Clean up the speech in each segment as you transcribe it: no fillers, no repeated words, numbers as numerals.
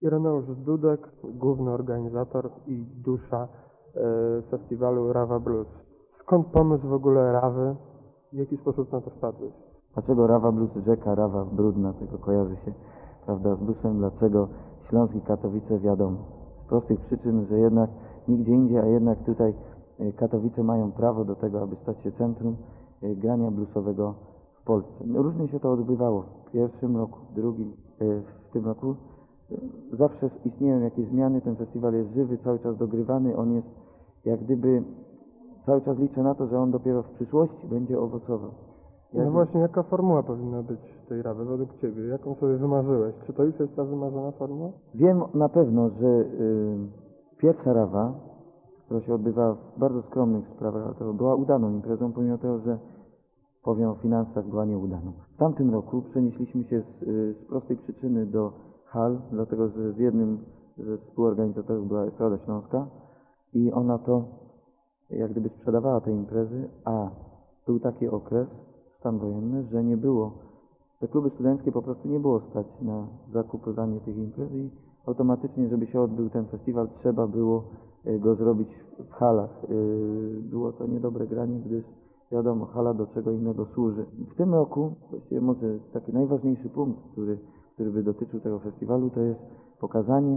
Ireneusz Dudek, główny organizator i dusza festiwalu Rawa Blues. Skąd pomysł w ogóle Rawy? W jaki sposób na to wpadłeś? Dlaczego Rawa Blues, rzeka Rawa brudna, tego kojarzy się, prawda, z bluesem? Dlaczego Śląsk i Katowice? Wiadomo. Z prostych przyczyn, że jednak nigdzie indziej, a jednak tutaj Katowice mają prawo do tego, aby stać się centrum grania bluesowego w Polsce. Różnie się to odbywało w pierwszym roku, w drugim, w tym roku. Zawsze istnieją jakieś zmiany, ten festiwal jest żywy, cały czas dogrywany, on jest jak gdyby, cały czas liczę na to, że on dopiero w przyszłości będzie owocował. No właśnie, jaka formuła powinna być tej Rawy według Ciebie? Jaką sobie wymarzyłeś? Czy to już jest ta wymarzona formuła? Wiem na pewno, że pierwsza Rawa, która się odbywała w bardzo skromnych sprawach, to była udaną imprezą, pomimo tego, że powiem o finansach, była nieudaną. W tamtym roku przenieśliśmy się z prostej przyczyny do hal, dlatego że z jednym ze współorganizatorów była Estrada Śląska i ona to jak gdyby sprzedawała te imprezy, a był taki okres, stan wojenny, że nie było, te kluby studenckie po prostu nie było stać na zakupywanie tych imprez i automatycznie, żeby się odbył ten festiwal, trzeba było go zrobić w halach. Było to niedobre granie, gdyż wiadomo, hala do czego innego służy. W tym roku, właściwie może taki najważniejszy punkt, który by dotyczył tego festiwalu, to jest pokazanie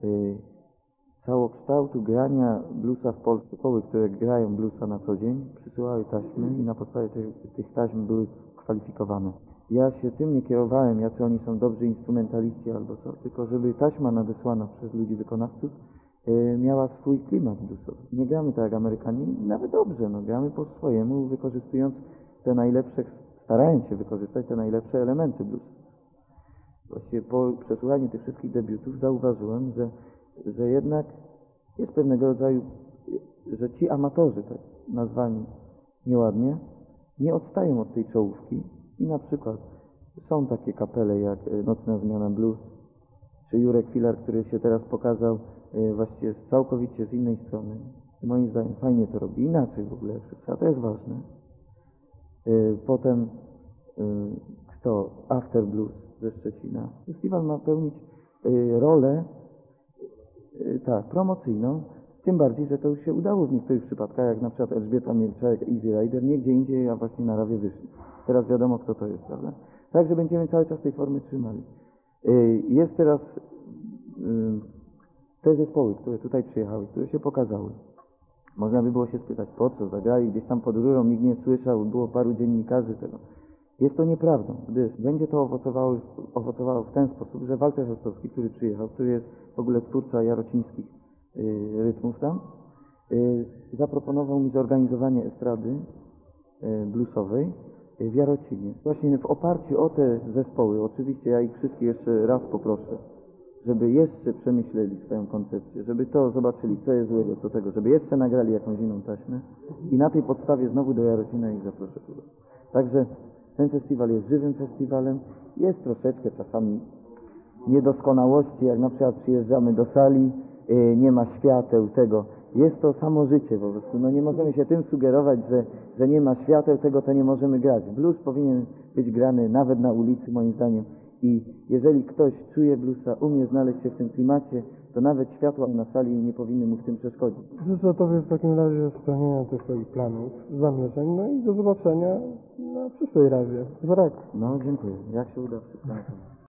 całokształtu grania bluesa w Polsce. Zespoły, które grają bluesa na co dzień, przysyłały taśmy i na podstawie tych taśm były kwalifikowane. Ja się tym nie kierowałem, jacy oni są dobrzy instrumentaliści albo co, tylko żeby taśma nadesłana przez ludzi wykonawców miała swój klimat bluesowy. Nie gramy tak jak Amerykanie, nawet dobrze, no, gramy po swojemu, wykorzystując te najlepsze, starając się wykorzystać te najlepsze elementy bluesa. Właściwie po przesłuchaniu tych wszystkich debiutów zauważyłem, że jednak jest pewnego rodzaju, że ci amatorzy, tak nazwani nieładnie, nie odstają od tej czołówki i na przykład są takie kapele jak Nocna Zmiana Blues, czy Jurek Filar, który się teraz pokazał właściwie całkowicie z innej strony. I moim zdaniem fajnie to robi, inaczej w ogóle jak wszyscy, a to jest ważne. Potem kto? After Blues ze Szczecina. Festiwal ma pełnić rolę promocyjną, tym bardziej, że to już się udało w niektórych przypadkach, jak na przykład Elżbieta Mielczarek, Easy Rider, nie gdzie indziej, a właśnie na Rawie wyszli. Teraz wiadomo, kto to jest, prawda? Także będziemy cały czas tej formy trzymali. Jest teraz te zespoły, które tutaj przyjechały, które się pokazały. Można by było się spytać, po co zagrali gdzieś tam pod rurą, nikt nie słyszał, było paru dziennikarzy tego. Jest to nieprawdą, gdyż będzie to owocowało w ten sposób, że Walter Rostowski, który przyjechał, który jest w ogóle twórca jarocińskich rytmów tam, zaproponował mi zorganizowanie estrady bluesowej w Jarocinie. Właśnie w oparciu o te zespoły, oczywiście ja ich wszystkich jeszcze raz poproszę, żeby jeszcze przemyśleli swoją koncepcję, żeby to zobaczyli, co jest złego, co tego, żeby jeszcze nagrali jakąś inną taśmę i na tej podstawie znowu do Jarocina ich zaproszę tutaj. Także ten festiwal jest żywym festiwalem, jest troszeczkę czasami niedoskonałości, jak na przykład przyjeżdżamy do sali, nie ma świateł, tego. Jest to samo życie po prostu. No nie możemy się tym sugerować, że nie ma świateł, tego to nie możemy grać. Blues powinien być grany nawet na ulicy, moim zdaniem. I jeżeli ktoś czuje bluesa, umie znaleźć się w tym klimacie, to nawet światła na sali nie powinny mu w tym przeszkodzić. Życzę Tobie w takim razie spełnienia tych swoich planów, zamierzeń, no i do zobaczenia na przyszłej Rawie za rok. No dziękuję. Jak się uda, wszystko na pewno.